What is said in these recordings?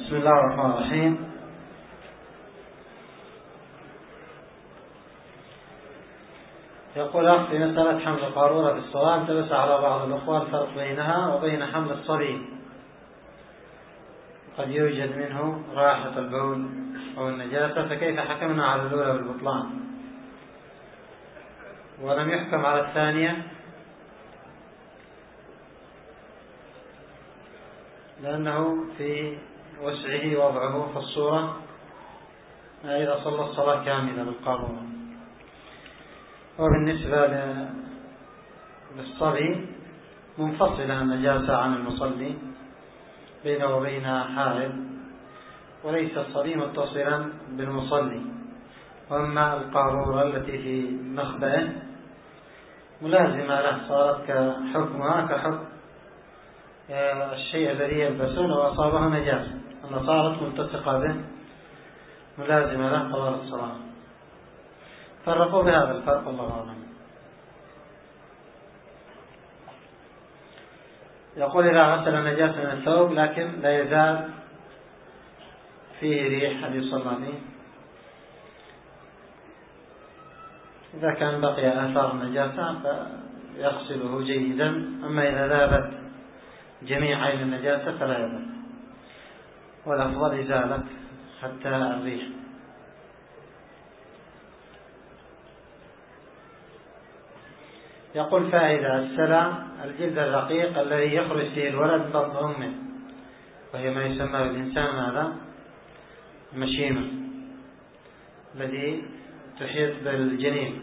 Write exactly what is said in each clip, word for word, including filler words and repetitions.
بسم الله الرحمن الرحيم. يقول أخ في مسألة حمل القارورة في الصلاة التبس على بعض الأخوة الفرق بينها وبين حمل الصبي، قد يوجد منه رائحة البول أو النجاسة، فكيف حكمنا على الأولى بالبطلان ولم يحكم على الثانية؟ لأنه في وسعه وضعه في الصورة إذا صلى الصلاة كاملة بالقارورة. وبالنسبة للصبي منفصلة النجاسة عن المصلي بينه وبين حائل، وليس الصبي متصلا بالمصلي. وأما القارورة التي في مخبئه ملازمة له، صارت كحكمها كحكم الشيء الذي يلبسه لو أصابه نجاسة، أن صارت ملتصقة به ملازمة له طوال الصلاة. فرقوا بهذا الفرق، الله أعلم. يقول إذا غسل النجاسة من الثوب لكن لا يزال فيه ريح، هل يصلى فيه؟ إذا كان بقي آثار النجاسة فيغسله جيدا، أما إذا ذهبت جميع عين النجاسة فلا يضر، والأفضل إزالة حتى الريح. يقول فائدة السلع الجلد الرقيق الذي يخرج فيه الولد من بطن أمه، وهي ما يسمى بالإنسان ماذا؟ المشيمة، الذي تحيط بالجنين.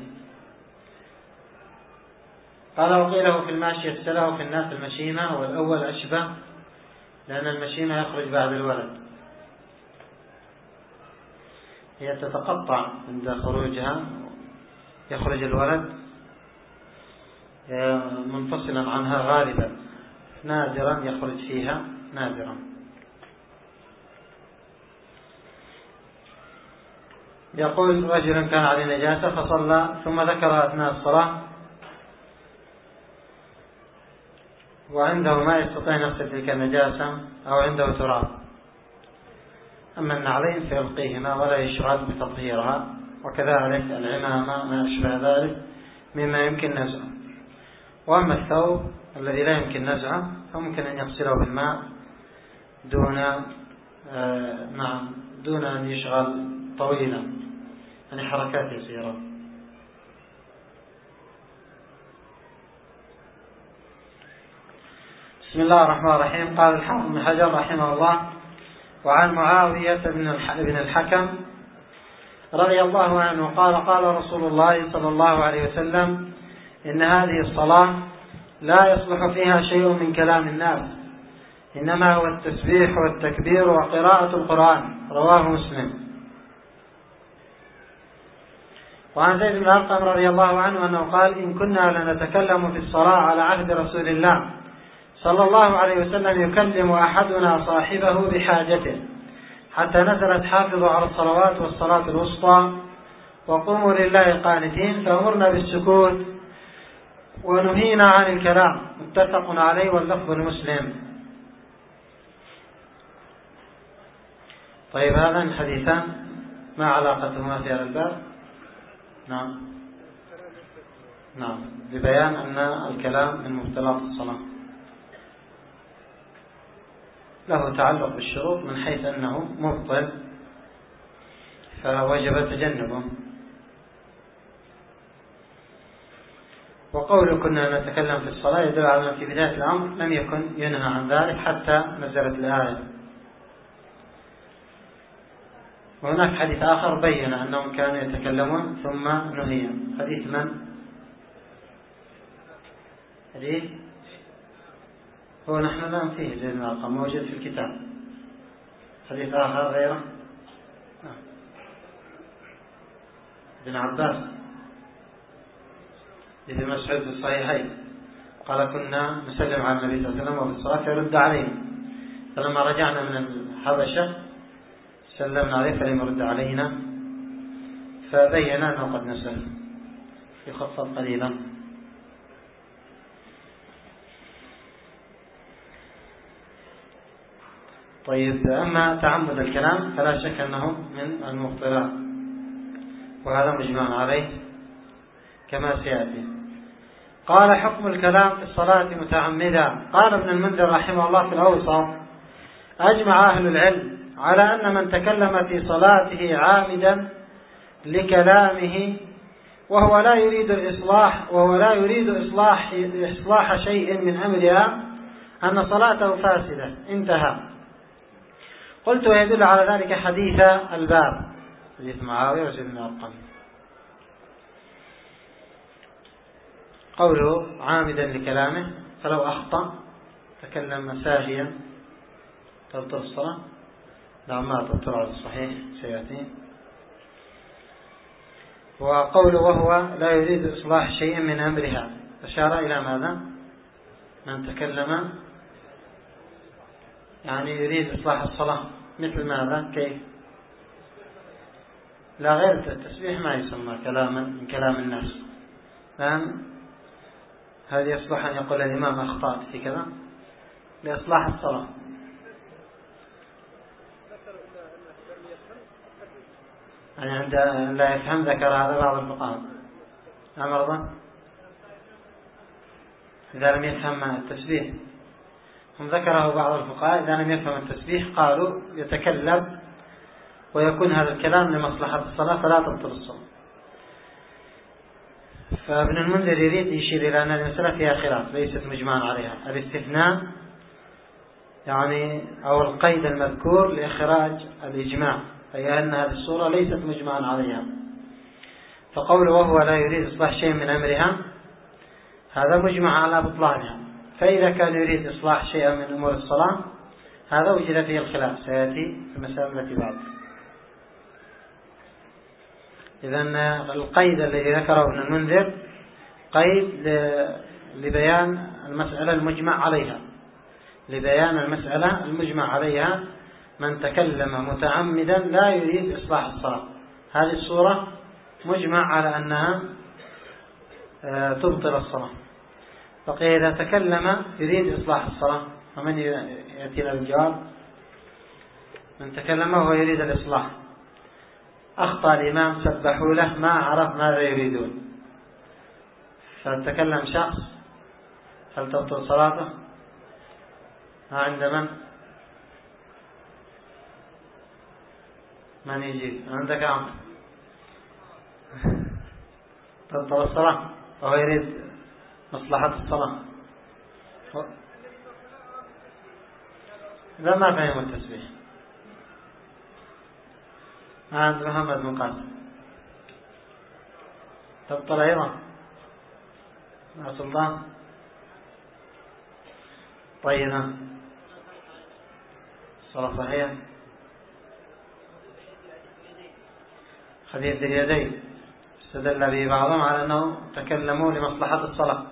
قال وقيله في الماشية السلع وفي الناس المشيمة، والأول أشبه لأن المشيمة يخرج بعد الولد، هي تتقطع عند خروجها، يخرج الولد منفصلا عنها غالبا، نادرا يخرج فيها، نادرا. يقول رجل كان عليه نجاسة فصلى ثم ذكر أثناء الصلاة وعنده ما يستطيع يغسل تلك النجاسة أو عنده تراب، أما النعلين فيلقيهما ولا يشغل بتطهيرها، وكذلك العمامة ما أشبه ذلك مما يمكن نزعه. وأما الثوب الذي لا يمكن نزعه فممكن أن يغسله بالماء دون آه نعم دون أن يشغل طويلا، يعني حركات يسيرة. بسم الله الرحمن الرحيم. قال الحافظ بن حجر رحمه الله: وعن معاوية بن الحكم رضي الله عنه قال قال رسول الله صلى الله عليه وسلم: إن هذه الصلاة لا يصلح فيها شيء من كلام الناس، إنما هو التسبيح والتكبير وقراءة القرآن. رواه مسلم. وعن زيد بن أرقم رضي الله عنه أنه قال: إن كنا لنتكلم في الصلاة على عهد رسول الله صلى الله عليه وسلم يكلم أحدنا صاحبه بحاجته، حتى نزلت حافظوا على الصلوات والصلاة الوسطى وقوموا لله قانتين، فأمرنا بالسكوت ونهينا عن الكلام. متفق عليه واللفظ المسلم. طيب، هذا الحديثان ما علاقتهما في هذا الباب؟ نعم نعم لبيان أن الكلام من مبطلات الصلاة، له تعلق بالشروط من حيث أنه مبطل فوجب تجنبه. وقول كنا نتكلم في الصلاة يدل على أن في بداية الأمر لم يكن ينهى عن ذلك حتى نزلت الآية. وهناك حديث آخر بين أنهم كانوا يتكلمون ثم نهي. حديث من؟ حديث هو نحن الآن فيه زيد بن أرقم موجود في الكتاب. حديث آخر غيره ابن عباس ابن مسعود في الصحيحين قال: كنا نسلم على النبي صلى الله عليه وسلم وفي الصلاة يرد علينا، فلما رجعنا من الحبشة سلمنا عليه فلم يرد علينا، فبين أنه قد نسل، يخفض قليلا. طيب، أما تعمد الكلام فلا شك أنه من المبطلات، وهذا مجمع عليه كما سيأتي. قال: حكم الكلام في الصلاة متعمدا. قال ابن المنذر رحمه الله في الأوسط: أجمع أهل العلم على أن من تكلم في صلاته عامدا لكلامه وهو لا يريد الإصلاح وهو لا يريد إصلاح إصلاح شيء من أمرها أن صلاته فاسدة. انتهى. قلت: ويدل على ذلك حديث الباب، حديث معاوية وزيد بن أرقم، قوله عامدا لكلامه، فلو أخطأ تكلم ساهيا تبطل الصلاة. نعم، ما تبطل على الصحيح سيأتي. وقوله وهو لا يريد إصلاح شيء من أمرها أشار إلى ماذا؟ من تكلم يعني يريد إصلاح الصلاة، مثل ماذا؟ كيف؟ لا، غير التسبيح ما يسمى كلاما من كلام الناس، لأن هذا يصلح أن يقول الإمام أخطأت في كذا لإصلاح الصلاة. يعني عند لا يفهم ذكر هذا بعض الفقهاء. أمرضا إذا لم يفهم التسبيح، هم ذكره بعض الفقهاء إذا لم يفهم التسبيح قالوا يتكلم ويكون هذا الكلام لمصلحة الصلاة فلا تبطل الصلاة. فابن المنذر يريد يشير إلى أن المسألة فيها خلاف ليست مجمعا عليها. الاستثناء يعني أو القيد المذكور لإخراج الإجماع، أي أن هذه الصورة ليست مجمعا عليها. فقوله وهو لا يريد إصلاح شيء من أمرها هذا مجمع على بطلانها. فإذا كان يريد إصلاح شيئا من أمور الصلاة هذا وجد فيه الخلاف، سيأتي في المسائل التي بعد. إذن القيد الذي ذكره ابن المنذر قيد لبيان المسألة المجمع عليها، لبيان المسألة المجمع عليها. من تكلم متعمدا لا يريد إصلاح الصلاة، هذه الصورة مجمع على أنها تبطل الصلاة. بقي إذا تكلم يريد إصلاح الصلاة، ومن يأتينا بالجواب؟ من تكلم وهو يريد الإصلاح، أخطأ الإمام سبحوا له ما عرف ماذا يريدون، فتكلم شخص، هل تبطل صلاته؟ ها عند من؟ من يجيب؟ عندك عمر. تبطل الصلاة وهو يريد مصلحة الصلاة. إذا ما فهم التسبيح. عند محمد بن قاسم تبطل أيضا مع سلطان. طيب، الصلاة صحيحة. حديث اليدين استدل به بعضهم على أنه تكلموا لمصلحة الصلاة،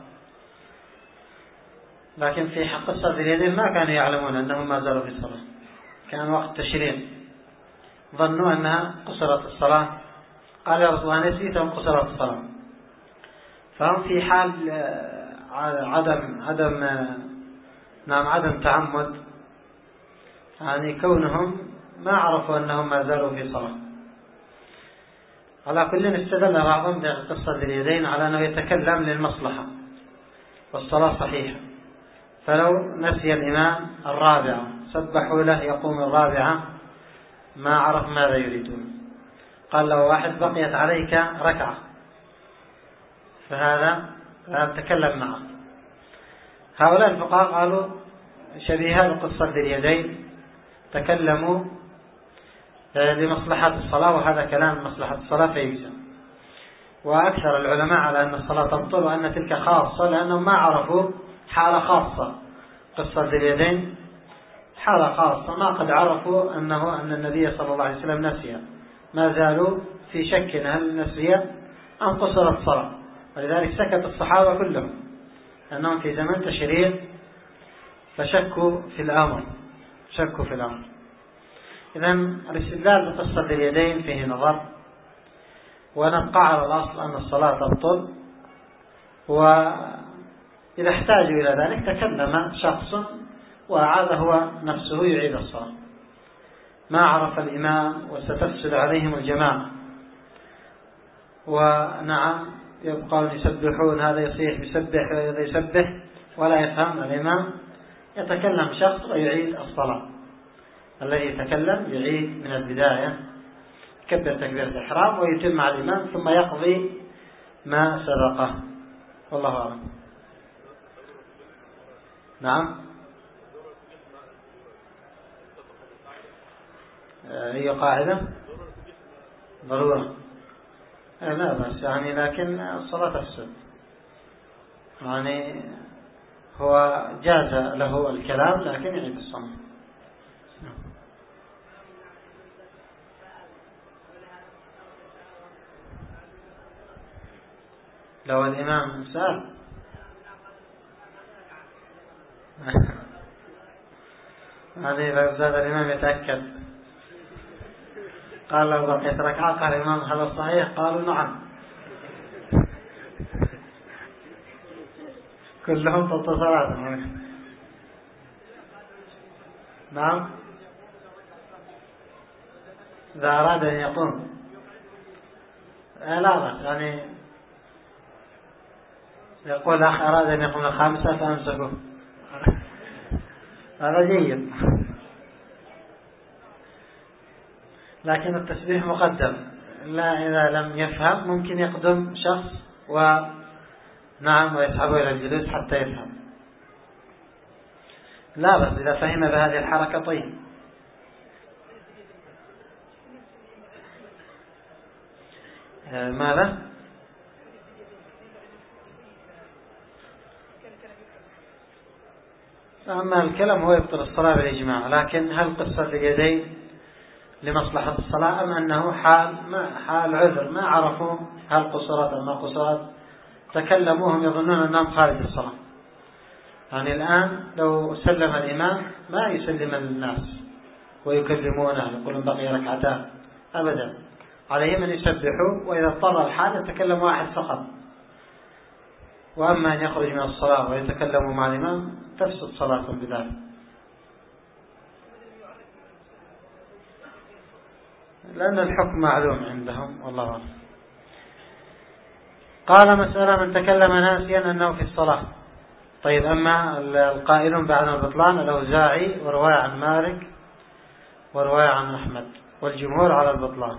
لكن في حق قصة اليدين ما كانوا يعلمون أنهم ما زالوا في الصلاة، كان وقت تشريع، ظنوا أنها قصرت الصلاة. قال يا رسول الله نسيتهم قصرت الصلاة، فهم في حال عدم عدم نعم عدم تعمد، يعني كونهم ما عرفوا أنهم ما زالوا في صلاة. على كل استدل بعضهم بقصة اليدين على أنه يتكلم للمصلحة والصلاة صحيحة، فلو نسي الإمام الرابعة سبحوا له يقوم الرابعة ما عرف ماذا يريدون، قال له واحد بقيت عليك ركعة، فهذا تكلم معه. هؤلاء الفقهاء قالوا شبيهة بقصة اليدين، تكلموا لمصلحة الصلاة، وهذا كلام مصلحة الصلاة فيجزم. وأكثر العلماء على أن الصلاة تبطل وأن تلك خاصة، لأنهم ما عرفوا حالة خاصة. قصة اليدين حالة خاصة، ما قد عرفوا أنه أن النبي صلى الله عليه وسلم نسي، ما زالوا في شك هل نسي أم قصرت الصلاة، ولذلك سكت الصحابة كلهم أنهم في زمن تشريع فشكوا في الأمر شكوا في الأمر. إذن الاستدلال بقصة اليدين فيه نظر، ونبقى على الأصل أن الصلاة تبطل، وإذا احتاجوا إلى ذلك تكلم شخص وأعاد هو نفسه يعيد الصلاة. ما عرف الإمام وستفسد عليهم الجماعة. ونعم يبقون يسبحون، هذا يصيح يسبح وهذا يسبح ولا يفهم الإمام، يتكلم شخص ويعيد الصلاة. الذي يتكلم يعيد من البداية، يكبر تكبيرة الإحرام ويتم مع الإمام ثم يقضي ما سبقه. والله أعلم. نعم. هي قاعدة ضرورة لا بس يعني، لكن الصلاة تفسد يعني، هو جاز له الكلام لكن يعيد الصلاة. لو الإمام سأل هذه لو زاد الإمام يتأكد، قال لو بقيت ركعة قال الإمام هذا صحيح، قالوا نعم كلهم ضد صلاة. نعم إذا أراد أن يقوم لا بس يعني يقول أخ أراد أن يقوم الخامسة فأمسكه، هذا جيد، لكن التسبيح مقدم. لا إذا لم يفهم ممكن يقدم شخص ونعم ويسحبه إلى الجلوس حتى يفهم. لا بس إذا فهم بهذه الحركة طيب. ماذا؟ أما الكلام هو يبطل الصلاة بالإجماع، لكن هل قصة اليدين لمصلحة الصلاة أم أنه حال ما حال عذر ما عرفوا هل قصرت أم ما قصرت، تكلموهم يظنون أنهم خارج الصلاة. يعني الآن لو سلم الإمام ما يسلم الناس ويكلمونه يقولون بقي ركعتان أبدا، عليهم أن يسبحوا، وإذا اضطر الحال يتكلم واحد فقط. وأما أن يخرج من الصلاة ويتكلموا مع الإمام تفسد صلاتهم بذلك، لأن الحكم معلوم عندهم والله أعلم. قال مسألة من تكلم ناسيا أنه في الصلاة. طيب أما القائلون بعد البطلان الأوزاعي ورواية عن مالك ورواية عن أحمد والجمهور على البطلان.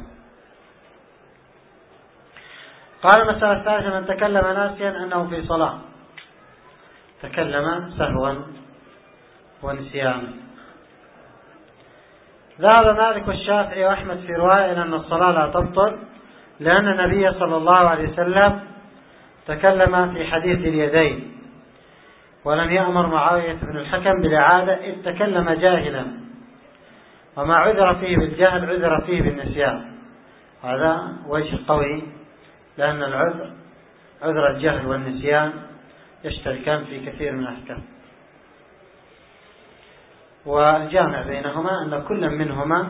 قال المسألة الثالثة من تكلم ناسيا أنه في صلاة، تكلم سهوا ونسيانا. ذهب مالك والشافعي وأحمد في رواية إلى أن الصلاة لا تبطل، لأن النبي صلى الله عليه وسلم تكلم في حديث اليدين ولم يأمر معاوية بن الحكم بالإعادة إذ تكلم جاهلا، وما عذر فيه بالجهل عذر فيه بالنسيان. هذا وجه قوي، لأن العذر عذر الجهل والنسيان يشتركان في كثير من الأحكام، والجامع بينهما أن كل منهما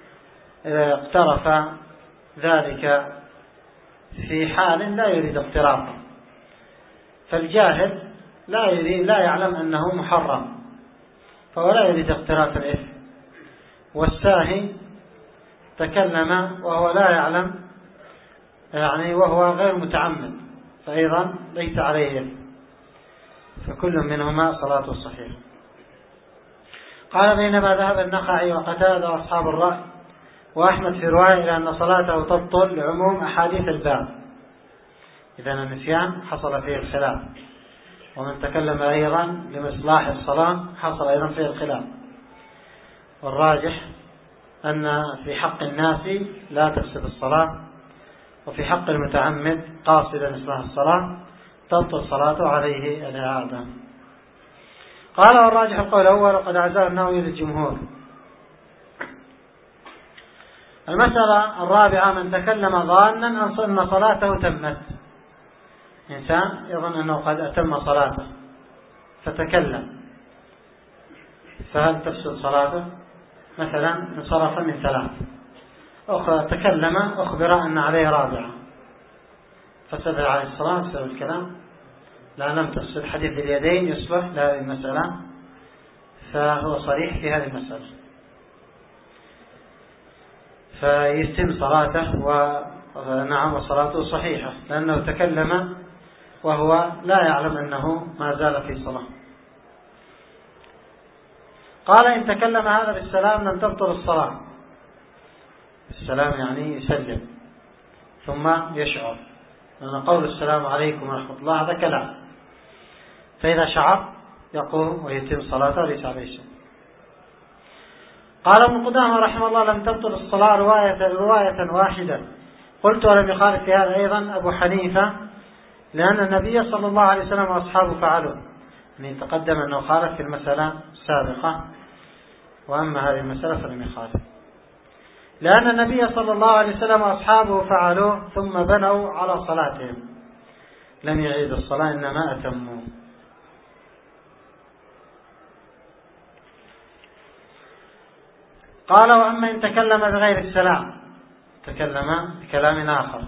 اقترف ذلك في حال لا يريد اقترافه. فالجاهل لا يريد لا يعلم أنه محرم فهو لا يريد اقتراف الإثم، والساهي تكلم وهو لا يعلم يعني وهو غير متعمد فأيضا ليس عليه إثم، فكل منهما صلاته صحيحة. قال بينما ذهب النخعي وقتادة وأصحاب الرأي وأحمد في رواية إلى أن صلاته تبطل لعموم أحاديث الباب، إذن النسيان حصل فيه الخلاف، ومن تكلم أيضا لمصلاح الصلاة حصل أيضا فيه الخلاف. والراجح أن في حق الناس لا تفسد الصلاة، وفي حق المتعمد قاصدا إصلاح الصلاة تبطل صلاته عليه الإعادة. قال والراجح القول الأول وقد عزاه النووي للجمهور. المسألة الرابعة من تكلم ظانا أن صلاته تمت، إنسان يظن أنه قد أتم صلاته فتكلم، فهل تفسد صلاته؟ مثلا انصرف من ثلاث أخرى تكلم أخبر أن عليه رابعة فسد عليه الصلاة بسبب الكلام، لا لم تفسد. حديث اليدين يصلح لهذه المسألة، فهو صريح في هذه المسألة. فيتم صلاته ونعم وصلاته صحيحة، لأنه تكلم وهو لا يعلم أنه ما زال في صلاة. قال إن تكلم هذا بالسلام لم تبطل الصلاة. السلام يعني يسلم ثم يشعر، لأن قول السلام عليكم ورحمة الله هذا كلام، فإذا شعر يقوم ويتم صلاته ليس عليه شيء. قال ابن قدامة رحمه الله لم تبطل الصلاة رواية, رواية واحدة. قلت ولم يخالف في هذا أيضا أبو حنيفة، لأن النبي صلى الله عليه وسلم وأصحابه فعلوا، يعني تقدم أنه خالف في المسألة السابقة، وأما هذه المسألة فلم يخالف، لأن النبي صلى الله عليه وسلم وأصحابه فعلوه ثم بنوا على صلاتهم، لم يعيدوا الصلاة إنما أتموا. قال وأما إن تكلم بغير السلام، تكلم بكلام آخر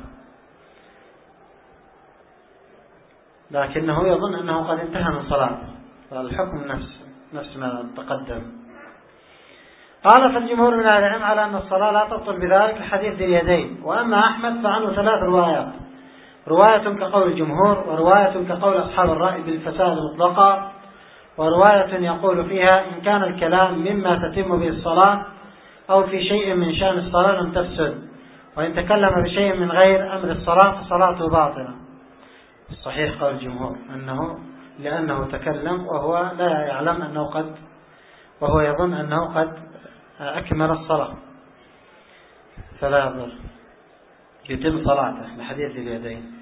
لكنه يظن أنه قد انتهى من صلاته، فالحكم نفس نفس ما تقدم. قال فالجمهور من أهل العلم على أن الصلاة لا تبطل بذلك الحديث ذي اليدين. وأما أحمد فعنه ثلاث روايات، رواية كقول الجمهور، ورواية كقول أصحاب الرأي بالفساد مطلقا، ورواية يقول فيها إن كان الكلام مما تتم به الصلاة أو في شيء من شأن الصلاة لم تفسد، وإن تكلم بشيء من غير أمر الصلاة فصلاته باطلة. الصحيح قول الجمهور أنه لأنه تكلم وهو لا يعلم أنه قد وهو يظن أنه قد أكمل الصلاة فلا يضر، يتم صلاته لحديث اليدين.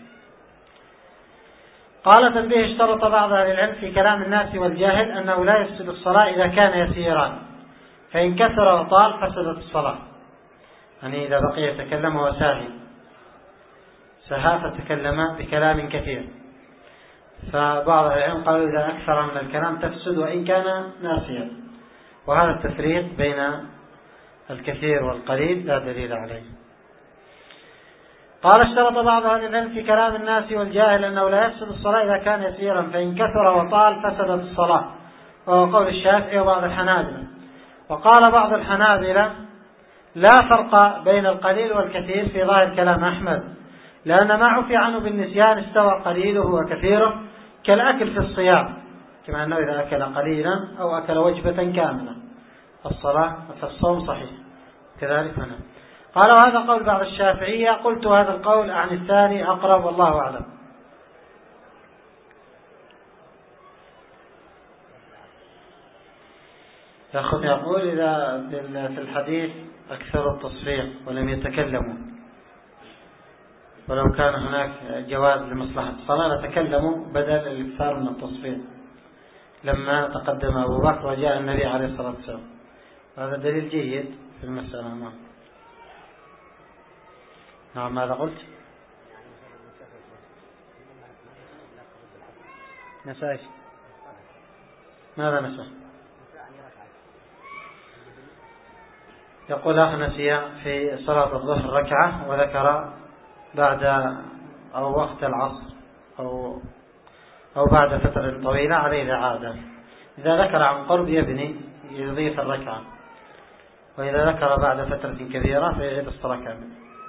قال تنبيه اشترط بعض أهل العلم في كلام الناس والجاهل أنه لا يفسد الصلاة إذا كان يسيرا، فإن كثر وطال فسدت الصلاة، يعني إذا بقي يتكلم وساهي سها فتكلم بكلام كثير، فبعض العلم قالوا إذا أكثر من الكلام تفسد وإن كان ناسيا، وهذا التفريق بين الكثير والقليل لا دليل عليه. قال اشترط بعض أهل العلم في كلام الناس والجاهل أنه لا يفسد الصلاة إذا كان يسيرا، فإن كثر وطال فسدت الصلاة، وهو قول الشافعي وبعض الحنابلة. وقال بعض الحنابلة لا فرق بين القليل والكثير في ظاهر كلام أحمد، لأن ما عفي عنه بالنسيان استوى قليله وكثيره كالأكل في الصيام، كما أنه إذا أكل قليلا أو أكل وجبة كاملة الصلاة فالصوم صحيح كذلك هنا. قال وهذا قول بعض الشافعية، قلت هذا القول عن الثاني أقرب والله أعلم. الأخ يقول إذا في الحديث أكثر التصفيق ولم يتكلموا، ولو كان هناك جواز لمصلحة الصلاة لتكلموا بدل الإكثار من التصفيق لما تقدم أبو بكر وجاء النبي عليه الصلاة والسلام، هذا دليل جيد في المسألة. نعم نعم ماذا قلت؟ نسايش ماذا نسى؟ يقول أخ نسي في صلاة الظهر ركعة وذكر بعد أو وقت العصر أو أو بعد فترة طويلة عليه الإعادة. إذا ذكر عن قرب يبني يضيف الركعة، وإذا ذكر بعد فترة كبيرة فيعيد الصلاة كاملة.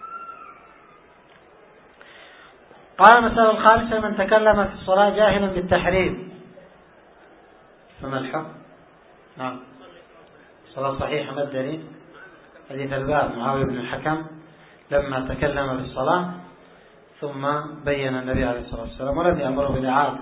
قال المسألة الخامسة من تكلم في الصلاة جاهلا بالتحريم فما الحكم؟ نعم صلاة صحيحة. ما الدليل؟ حديث الباب معاوية بن الحكم لما تكلم بالصلاة ثم بين النبي عليه الصلاة والسلام ولم يأمره بالإعادة.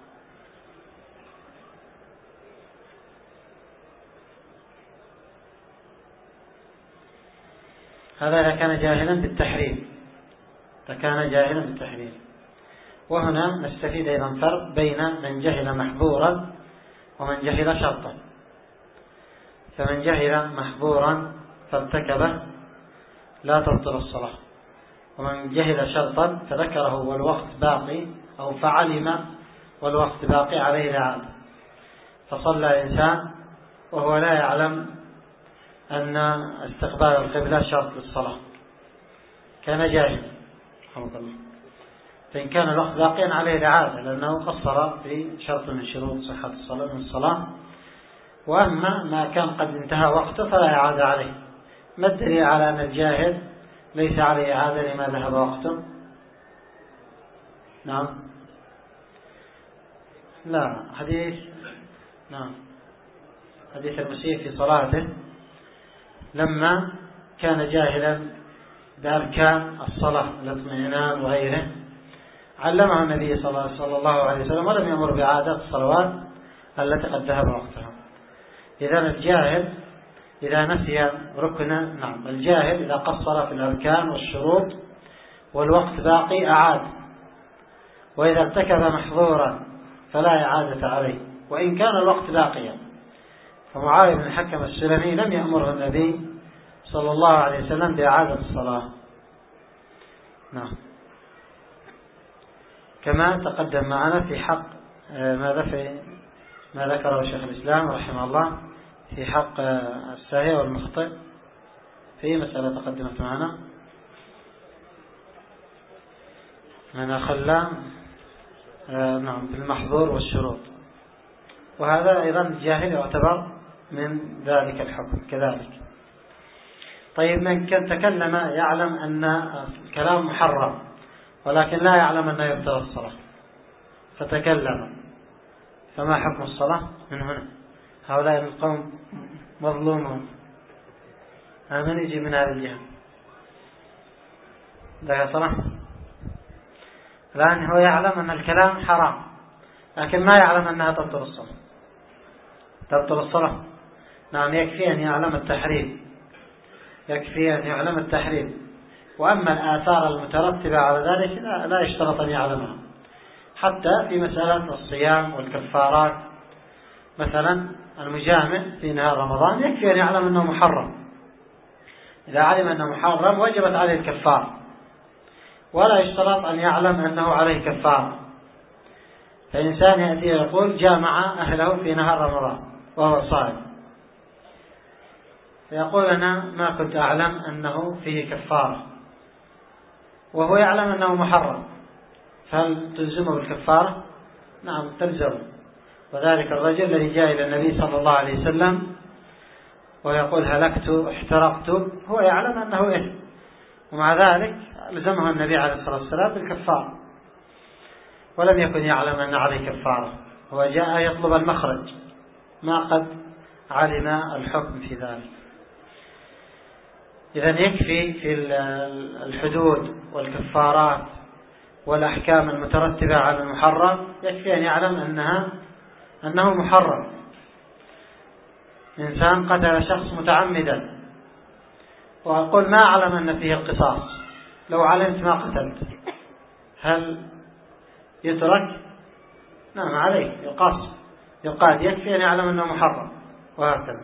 هذا إذا كان جاهلا بالتحريم، فكان جاهلا بالتحريم. وهنا نستفيد أيضا فرق بين من جهل محظورا ومن جهل شرطا. فمن جهل محظورا فارتكبه لا تبطل الصلاة، ومن جهل شرطا فذكره والوقت باقي أو فعلم والوقت باقي عليه الإعادة، فصلى الإنسان وهو لا يعلم أن استقبال القبلة شرط للصلاة، كان جاهل رحمه الله، فإن كان الوقت باقيا عليه الإعادة لأنه قصر في شرط من شروط صحة الصلاة من الصلاة. وأما ما كان قد انتهى وقته فلا إعادة عليه، ما الدليل على أن الجاهل ليس عليه إعادة لما ذهب وقته؟ نعم لا حديث نعم حديث المسيء في صلاته لما كان جاهلا بأركان الصلاة الاطمئنان وغيره علمه النبي صلى الله عليه وسلم ولم يأمر بإعادة الصلوات التي قد ذهب وقتها. إذا الجاهل إذا نسي ركنا نعم الجاهل إذا قصر في الأركان والشروط والوقت باقي أعاد، وإذا ارتكب محظورا فلا إعادة عليه وإن كان الوقت باقيا. فمعاوية بن الحكم السلمي لم يأمره النبي صلى الله عليه وسلم بإعادة الصلاة. نعم كما تقدم معنا في حق ماذا في ما ذكره شيخ الإسلام رحمه الله في حق الساهي والمخطئ في مسألة تقدمت معنا من خلى نعم بالمحظور والشروط، وهذا أيضا الجاهل يعتبر من ذلك الحكم كذلك. طيب من كان تكلم يعلم أن الكلام محرم ولكن لا يعلم أنه يبطل الصلاة فتكلم، فما حكم الصلاة من هنا؟ هؤلاء القوم مظلومون، من يجي من هذه الجهة ده صلاة؟ الآن هو يعلم أن الكلام حرام لكن ما يعلم أنها تبطل الصلاة. تبطل الصلاة نعم يكفي أن يعلم التحريم، يكفي أن يعلم التحريم، وأما الآثار المترتبة على ذلك لا, لا يشترط أن يعلمها. حتى في مسألة الصيام والكفارات مثلا المجامع في نهار رمضان يكفي أن يعلم أنه محرم، إذا علم أنه محرم وجبت عليه الكفار، ولا يشترط أن يعلم أنه عليه كفار. فإنسان يأتي يقول جامع أهله في نهار رمضان وهو صائم، فيقول أنا ما كنت أعلم أنه فيه كفارة، وهو يعلم أنه محرم، فهل تلزمه بالكفارة؟ نعم تلزمه. وذلك الرجل الذي جاء إلى النبي صلى الله عليه وسلم ويقول هلكت احترقت، هو يعلم أنه إثم، ومع ذلك لزمه النبي عليه الصلاة والسلام بالكفارة، ولم يكن يعلم أن عليه كفارة، هو جاء يطلب المخرج ما قد علم الحكم في ذلك. إذا يكفي في الحدود والكفارات والأحكام المترتبة على المحرم يكفي أن يعلم أنها أنه محرم. إنسان قتل شخص متعمدا وأقول ما أعلم أن فيه القصاص، لو علمت ما قتلت هل يترك؟ نعم عليه يقاس يقاد، يكفي أن يعلم أنه محرم. وهكذا.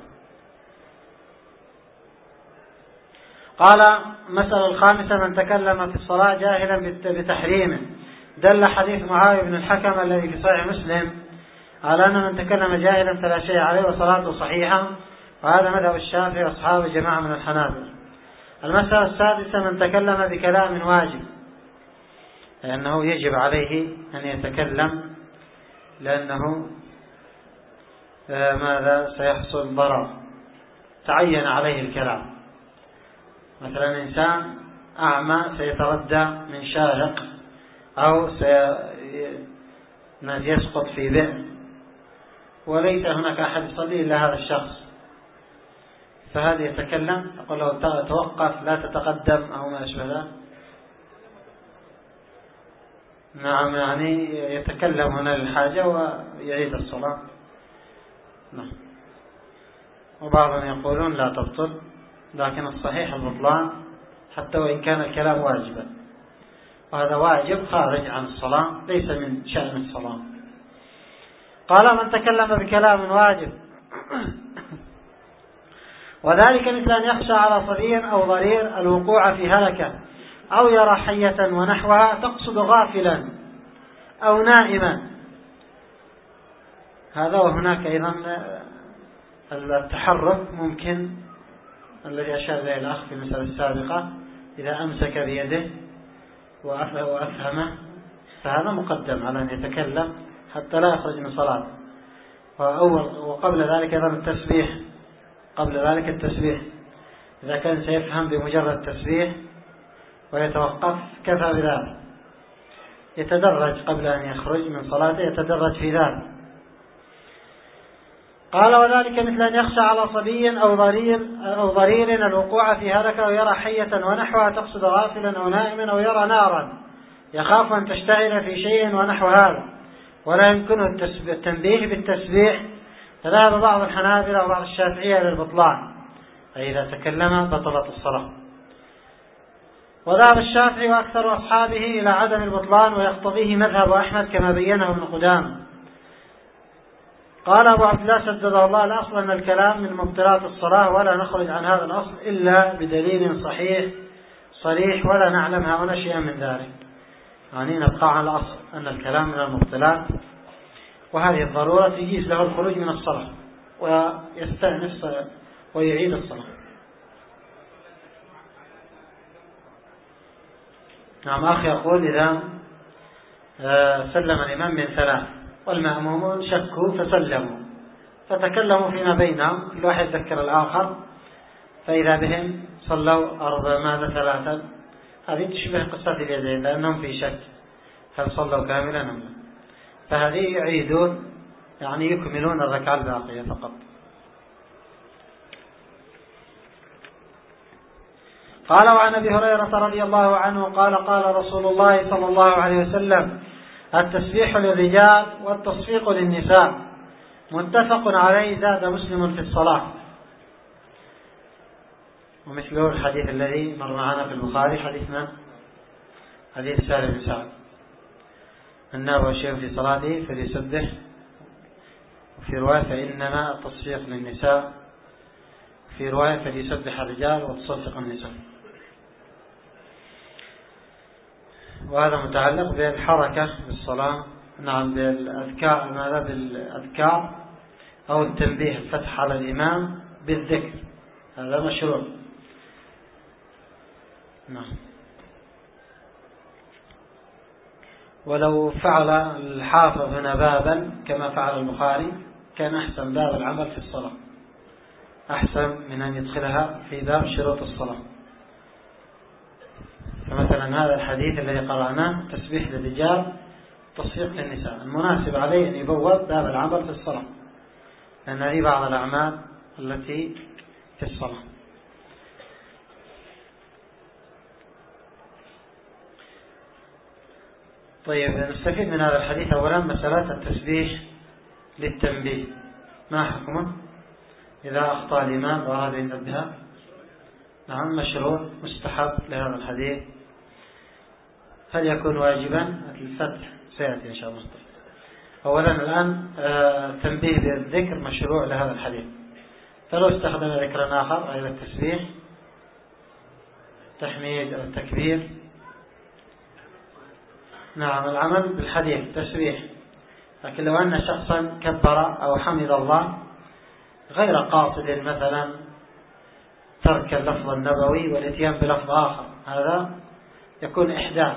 قال مسألة الخامسة من تكلم في الصلاة جاهلا بتحريمه، دل حديث معاوية بن الحكم الذي في صحيح مسلم على أن من تكلم جاهلا فلا شيء عليه وصلاته صحيحة، وهذا مذهب الشافعي وأصحابه جماعة من الحنابلة. المسألة السادسة من تكلم بكلام واجب، لأنه يجب عليه أن يتكلم لأنه ماذا سيحصل ضرر، تعين عليه الكلام. مثلا إنسان أعمى سيتردى من شاهق أو سيسقط في بئر وليس هناك أحد يصلي إلا هذا الشخص، فهذا يتكلم يقول له توقف لا تتقدم أو ما أشبه ذلك. نعم يعني يتكلم هنا للحاجة ويعيد الصلاة. نعم. وبعضهم يقولون لا تبطل، لكن الصحيح البطلان حتى وإن كان الكلام واجبا، وهذا واجب خارج عن الصلاة ليس من شأن الصلاة. قال من تكلم بكلام واجب وذلك مثل أن يخشى على صغير أو ضرير الوقوع في هلكة، أو يرى حية ونحوها تقصد غافلا أو نائما. هذا. وهناك أيضا التحرك ممكن الذي أشار إليه الأخ في المسألة السابقة، إذا أمسك بيده وأفهمه فهذا مقدم على أن يتكلم حتى لا يخرج من صلاة. وقبل ذلك أيضا التسبيح، قبل ذلك التسبيح إذا كان سيفهم بمجرد تسبيح ويتوقف كفى بذلك. يتدرج قبل أن يخرج من صلاته، يتدرج في ذلك. قال وذلك مثل أن يخشى على صبي أو ضرير أو ضرير الوقوع في هلكة، أو يرى حية ونحوها تقصد غافلا أو نائما، أو يرى نارا يخاف أن تشتعل في شيء ونحو هذا، ولا يمكنه التنبيه بالتسبيح. فذهب بعض الحنابلة وبعض الشافعية إلى البطلان، أي إذا تكلم بطلت الصلاة. وذهب الشافعي وأكثر أصحابه إلى عدم البطلان، ويقتضيه مذهب أحمد كما بينه ابن قدامة. قال أبو عبد الله سدده الله: الأصل أن الكلام من مبطلات الصلاة، ولا نخرج عن هذا الأصل إلا بدليل صحيح صريح، ولا نعلم هنا شيئا من ذلك. يعني نبقى على الأصل أن الكلام من المبطلات، وهذه الضرورة تجيز له الخروج من الصلاة ويستأنف ويعيد الصلاة. نعم، أخي يقول: إذا سلم الإمام من ثلاث والمأمومون شكوا فسلموا، فتكلموا فيما بينهم، كل واحد ذكر الآخر، فإذا بهم صلوا أربع ماذا ثلاثا. هذه تشبه قصة اليدين، لأنهم في شك هل صلوا كاملا أم لا، فهذه يعيدون، يعني يكملون الركعة الباقية فقط. قال: وعن أبي هريرة رضي الله عنه قال: قال رسول الله صلى الله عليه وسلم: التسبيح للرجال والتصفيق للنساء، متفق عليه. زاد مسلم في الصلاة. ومثله الحديث الذي مر معنا في البخاري، حديث من؟ حديث سالم بن سعد: من ناب شيء في صلاته فليسبح. وفي رواية: فإنما التصفيق للنساء. في رواية: فليسبح الرجال وتصفق النساء. وهذا متعلق بالحركة بالصلاة، نعم، بالأذكار، ماذا بالأذكار أو التنبيه، الفتح على الإمام بالذكر، هذا مشروع. نعم. ولو فعل الحافظ هنا بابا كما فعل البخاري كان أحسن، باب العمل في الصلاة أحسن من أن يدخلها في باب شروط الصلاة. فمثلا هذا الحديث الذي قرأناه: تسبيح للرجال تصفيق للنساء، المناسب عليه أن يبوب باب العمل في الصلاة، لأن هذه بعض الأعمال التي في الصلاة. طيب، نستفيد من هذا الحديث أولا مسألة التسبيح للتنبيه، ما حكمه إذا أخطأ الإمام وهذا ينبهه؟ نعم، مشروع مستحب لهذا الحديث. هل يكون واجبا؟ الفتح سيأتي إن شاء الله. أولا الآن التنبيه بالذكر مشروع لهذا الحديث، فلو استخدم ذكرا آخر أي التسبيح، تحميد أو التكبير، نعم، العمل بالحديث تسبيح. لكن لو أن شخصا كبر أو حمد الله غير قاصد، مثلا ترك اللفظ النبوي والاتيان بلفظ آخر، هذا يكون إحداث.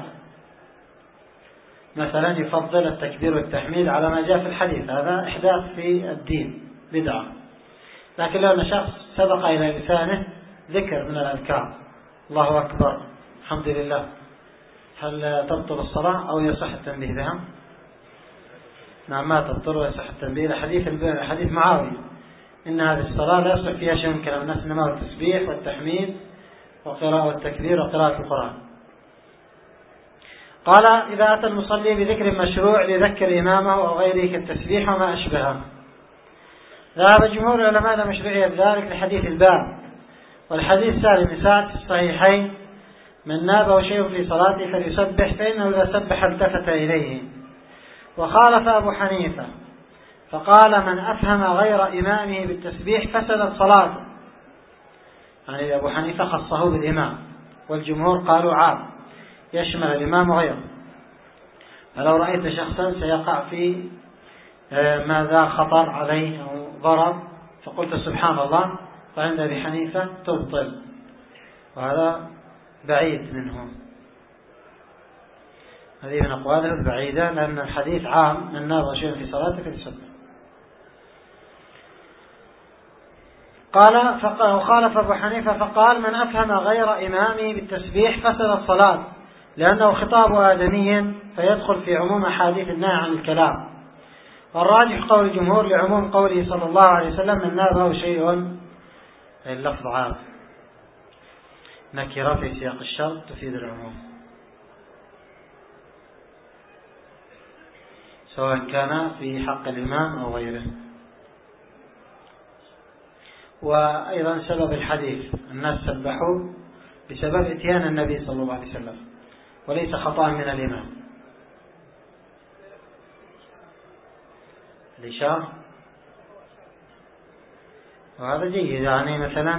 مثلا يفضل التكبير والتحميد على ما جاء في الحديث، هذا إحداث في الدين، بدعة. لكن لو أن شخص سبق إلى لسانه ذكر من الأذكار، الله أكبر، الحمد لله، هل تبطل الصلاة أو يصح التنبيه بها؟ نعم، ما تبطل ويصح التنبيه. حديث حديث معاوية: إن هذه الصلاة لا يصح فيها شيء من كلام الناس، إنما هو التسبيح والتحميد وقراءة والتكبير وقراءة القرآن. قال: إذا أتى المصلي بذكر مشروع ليذكر إمامه أو غيره كالتسبيح وما أشبهه. ذهب جمهور العلماء إلى مشروعية ذلك لحديث الباب، والحديث سالم بن سعد في الصحيحين: من نابه شيء في صلاته فليسبح، فإنه إذا سبح التفت إليه. وخالف أبو حنيفة فقال: من أفهم غير إمامه بالتسبيح فسدت صلاته. يعني أبو حنيفة خصه بالإمام، والجمهور قالوا عام يشمل الإمام وغيره. فلو رأيت شخصا سيقع في ماذا خطر عليه أو ضرر فقلت سبحان الله، فعند أبي حنيفة تبطل، وهذا بعيد منه. هذه من أقواله البعيدة، لأن الحديث عام: من ناب شيئا في صلاته فليسبح. قال وخالف أبو حنيفة فقال من أفهم غير إمامه بالتسبيح فسد الصلاة لأنه خطاب آدمي فيدخل في عموم أحاديث النهي عن الكلام. والراجح قول الجمهور لعموم قوله صلى الله عليه وسلم من نابه شيء، اللفظ عام نكرة في سياق الشرط تفيد العموم سواء كان في حق الإمام أو غيره. وأيضا سبب الحديث الناس سبحوا بسبب اتيان النبي صلى الله عليه وسلم وليس خطأ من الإمام. الإشارة وهذا جيد، يعني مثلا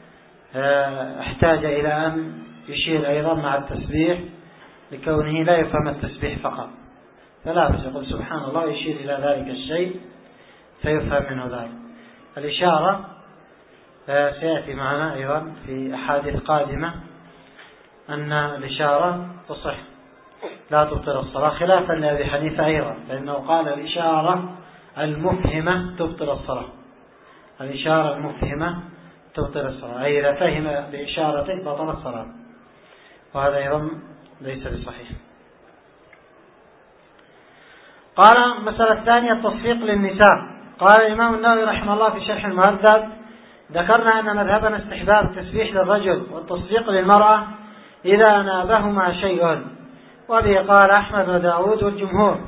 احتاج إلى أن يشير أيضا مع التسبيح لكونه لا يفهم التسبيح فقط، فلا بس يقول سبحان الله يشير إلى ذلك الشيء فيفهم منه ذلك. الإشارة سيأتي معنا أيضا في أحاديث قادمة أن الإشارة تصح لا تبطل الصلاة، خلافا لأبي حنيفة أيضا، لأنه قال الإشارة المفهمة تبطل الصلاة. الإشارة المفهمة تبطل الصلاة، أي إذا فهم بإشارته بطل الصلاة، وهذا أيضا ليس بصحيح. قال المسألة الثانية التصفيق للنساء. قال الإمام النووي رحمه الله في شرح المهذب ذكرنا أن مذهبنا استحباب التسبيح للرجل والتصفيق للمرأة إذا نابهما شيء، وبه قال أحمد وداود والجمهور.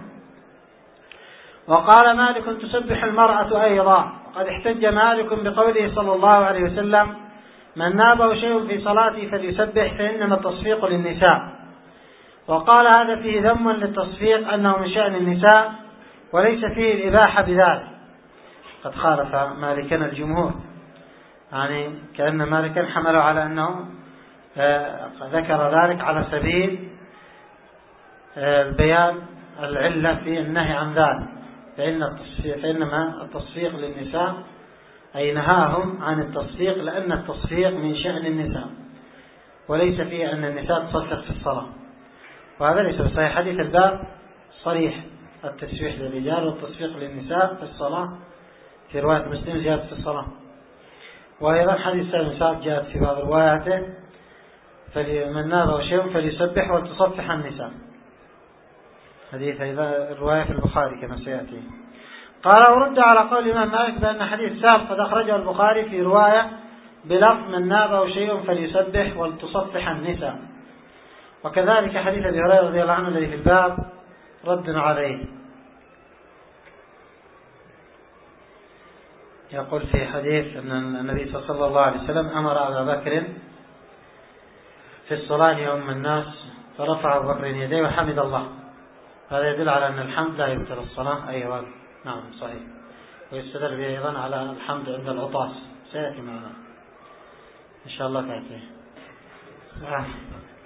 وقال مالك تسبح المرأة أيضا، وقد احتج مالك بقوله صلى الله عليه وسلم من نابه شيء في صلاته فليسبح فإنما التصفيق للنساء. وقال هذا فيه ذم للتصفيق أنه من شأن النساء وليس فيه الإباحة بذلك. قد خالف مالكنا الجمهور، يعني كأن مالكا حملوا على أنه ذكر ذلك على سبيل البيان العلة في النهي عن ذلك، فإن التصفيق فإنما التصفيق للنساء أي نهاهم عن التصفيق لأن التصفيق من شأن النساء وليس فيه أن النساء تصفق في الصلاة، وهذا ليس صحيح. حديث الباب صريح التسبيح للرجال والتصفيق للنساء في الصلاة، في رواية مسلم جاءت في الصلاة، وأيضا حديث سالم سعد جاءت في بعض رواياته فمن نابه شيء فليسبح وتصفح النساء، حديث أيضا رواية في البخاري كما سيأتي. قال ورد على قول الإمام مالك بأن حديث سعد قد أخرجه البخاري في رواية بلفظ من نابه شيء فليسبح ولتصفح النساء، وكذلك حديث أبي هريرة رضي الله عنه الذي في الباب رد عليه. يقول في حديث أن النبي صلى الله عليه وسلم أمر أبا بكر في الصلاة يوم الناس فرفع أبو بكر يديه وحمد الله، هذا يدل على أن الحمد لا يبطل الصلاة. أيضا نعم صحيح، ويستدل به أيضا على الحمد عند العطاس، سيأتي معنا إن شاء الله تأتي.